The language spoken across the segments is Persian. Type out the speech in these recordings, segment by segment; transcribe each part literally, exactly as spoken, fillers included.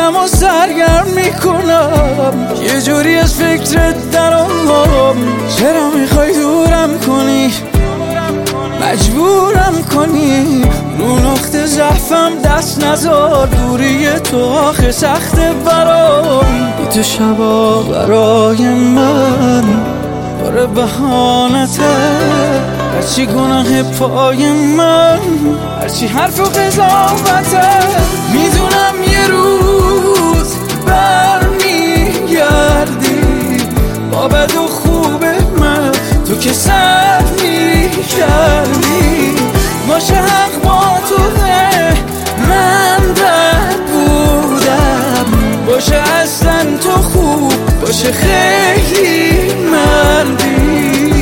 میشینم و سرگرم میکنم، یه جوری از فکرت درام. چرا میخوای دورم کنی، مجبورم کنی، رو نقطه ضعفم دست نزار. دوری تو آخه سخته برام، بی تو شبا برای من باره بهانته. هرچی گناه پای من، هرچی حرف و قضاوته. میدونم یه روز برمیگردی با بد و خوب من، تو که سر میکردی. باشه حق با توه، من بد بودم. باشه اصلا تو خوب، باشه خیلی مردی.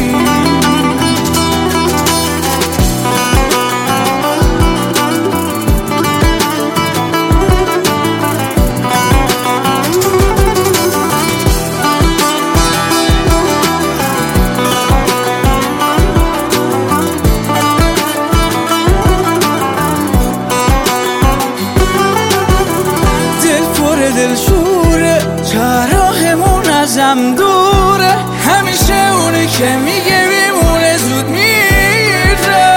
دل شوره، چراغمون ازم دوره. همیشه اونی که میگه میمونه زود میره.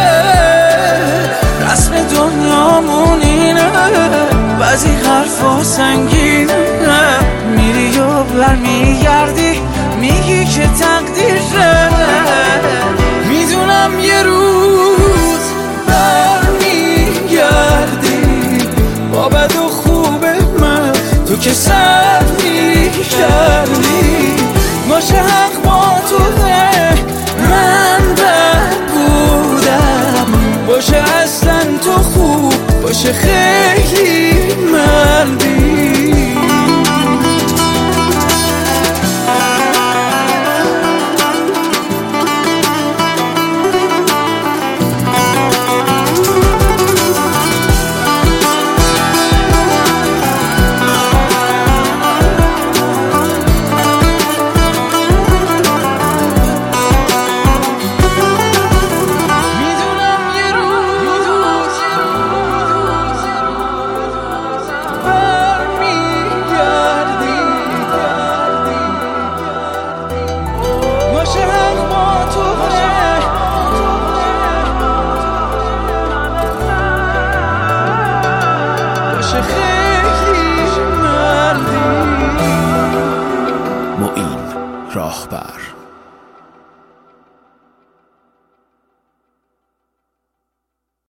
رسم دنیامون اینه، بعضی حرفا سنگینه. میری و برمیگردی میگی که تقدیره. میدونم یه روز برمیگردی با بد و تو که سر میکردی. باشه حق با توه، من بد بودم. باشه اصلا تو خوب، باشه خیلی مردی. معین راهبر.